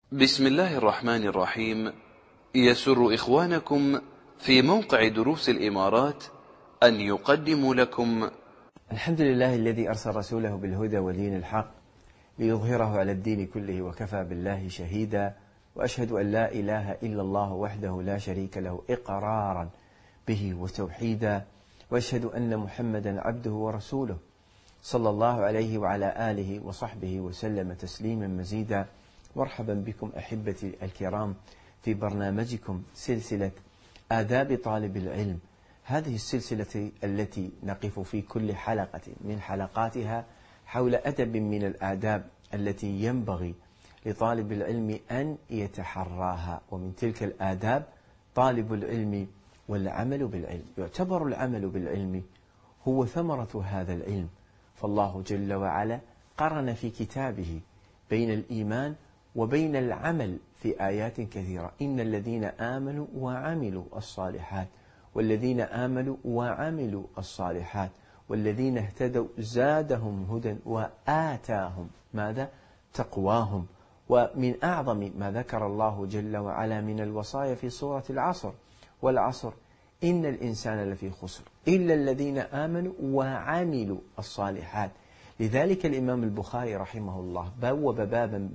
بسم الله الرحمن الرحيم. يسر إخوانكم في موقع دروس الإمارات أن يقدموا لكم الحمد لله الذي أرسل رسوله بالهدى ودين الحق ليظهره على الدين كله وكفى بالله شهيدا، وأشهد أن لا إله إلا الله وحده لا شريك له إقرارا به وتوحيدا، وأشهد أن محمدا عبده ورسوله صلى الله عليه وعلى آله وصحبه وسلم تسليما مزيدا. مرحبا بكم أحبتي الكرام في برنامجكم سلسلة آداب طالب العلم. هذه السلسلة التي نقف في كل حلقة من حلقاتها حول أدب من الآداب التي ينبغي لطالب العلم أن يتحراها، ومن تلك الآداب طالب العلم والعمل بالعلم. يعتبر العمل بالعلم هو ثمرة هذا العلم، فالله جل وعلا قرن في كتابه بين الإيمان وبين العمل في آيات كثيرة: إن الذين آمنوا وعملوا الصالحات، والذين آمنوا وعملوا الصالحات، والذين اهتدوا زادهم هدى وآتاهم ماذا؟ تقواهم. ومن أعظم ما ذكر الله جل وعلا من الوصايا في سورة العصر: والعصر إن الإنسان لفي خسر إلا الذين آمنوا وعملوا الصالحات. لذلك الإمام البخاري رحمه الله بوب بابا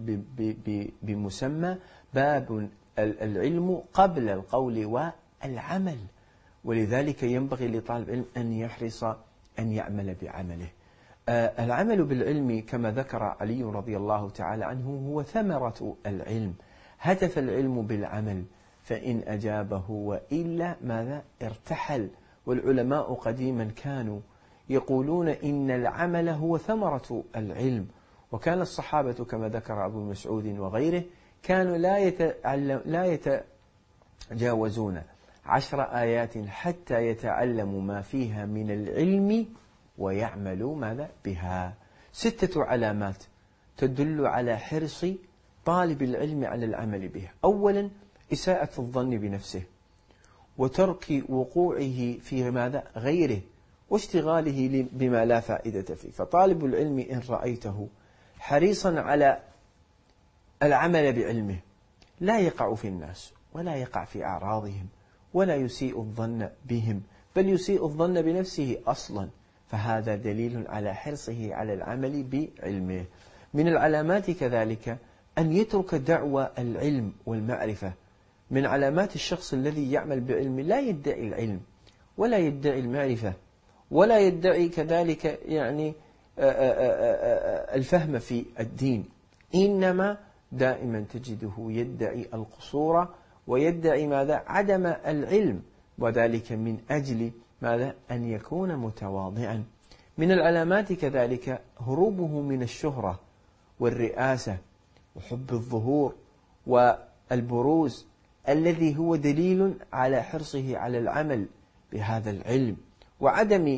بمسمى باب العلم قبل القول والعمل، ولذلك ينبغي لطالب العلم أن يحرص أن يعمل بعمله. العمل بالعلم كما ذكر علي رضي الله تعالى عنه هو ثمرة العلم. هدف العلم بالعمل، فإن أجابه وإلا ماذا؟ ارتحل. والعلماء قديما كانوا يقولون إن العمل هو ثمرة العلم، وكان الصحابة كما ذكر أبو مسعود وغيره كانوا لا يتجاوزون 10 آيات حتى يتعلموا ما فيها من العلم ويعملوا ماذا بها. 6 علامات تدل على حرص طالب العلم على العمل بها. أولا، إساءة الظن بنفسه وترك وقوعه في ماذا؟ غيره، واشتغاله بما لا فائدة فيه. فطالب العلم إن رأيته حريصا على العمل بعلمه لا يقع في الناس ولا يقع في أعراضهم ولا يسيء الظن بهم، بل يسيء الظن بنفسه أصلا، فهذا دليل على حرصه على العمل بعلمه. من العلامات كذلك أن يترك دعوى العلم والمعرفة. من علامات الشخص الذي يعمل بعلم لا يدعي العلم ولا يدعي المعرفة ولا يدعي كذلك الفهم في الدين، إنما دائما تجده يدعي القصور ويدعي ماذا؟ عدم العلم، وذلك من أجل ماذا؟ أن يكون متواضعا. من العلامات كذلك هروبه من الشهرة والرئاسة وحب الظهور والبروز، الذي هو دليل على حرصه على العمل بهذا العلم وعدم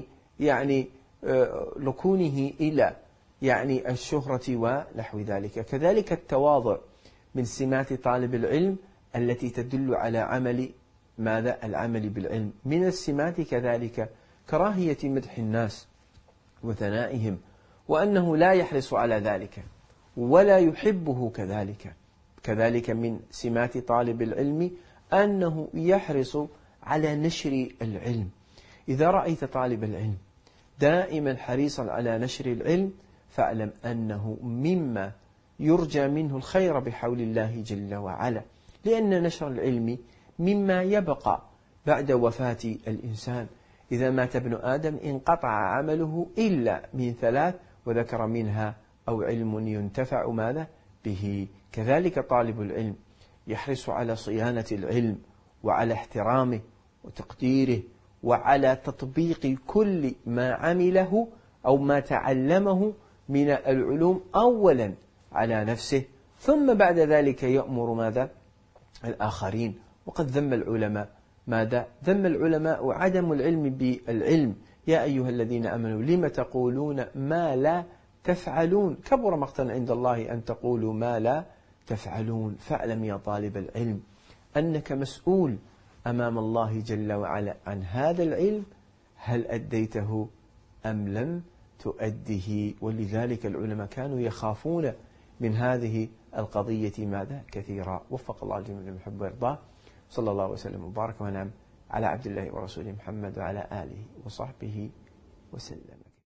ركونه إلى الشهرة ونحو ذلك. كذلك التواضع من سمات طالب العلم التي تدل على عمل ماذا؟ العمل بالعلم. من السمات كذلك كراهية مدح الناس وثنائهم، وأنه لا يحرص على ذلك ولا يحبه كذلك من سمات طالب العلم أنه يحرص على نشر العلم. إذا رأيت طالب العلم دائما حريصا على نشر العلم فاعلم أنه مما يرجى منه الخير بحول الله جل وعلا، لأن نشر العلم مما يبقى بعد وفاة الإنسان. إذا مات ابن آدم انقطع عمله إلا من 3، وذكر منها أو علم ينتفع ماذا به. كذلك طالب العلم يحرص على صيانة العلم وعلى احترامه وتقديره وعلى تطبيق كل ما عمله أو ما تعلمه من العلوم أولا على نفسه، ثم بعد ذلك يأمر ماذا؟ الآخرين. وقد ذم العلماء ماذا؟ ذم العلماء عدم العلم بالعلم: يا أيها الذين آمنوا لم تقولون ما لا تفعلون، كبر مقتا عند الله أن تقولوا ما لا تفعلون. فاعلم يا طالب العلم أنك مسؤول أمام الله جل وعلا عن هذا العلم، هل أديته أم لم تؤده. ولذلك العلماء كانوا يخافون من هذه القضية ماذا؟ كثيرا. وفق الله الجميع لما يحب ويرضاه. صلى الله وسلم وبارك ونعم على عبد الله ورسوله محمد وعلى آله وصحبه وسلم.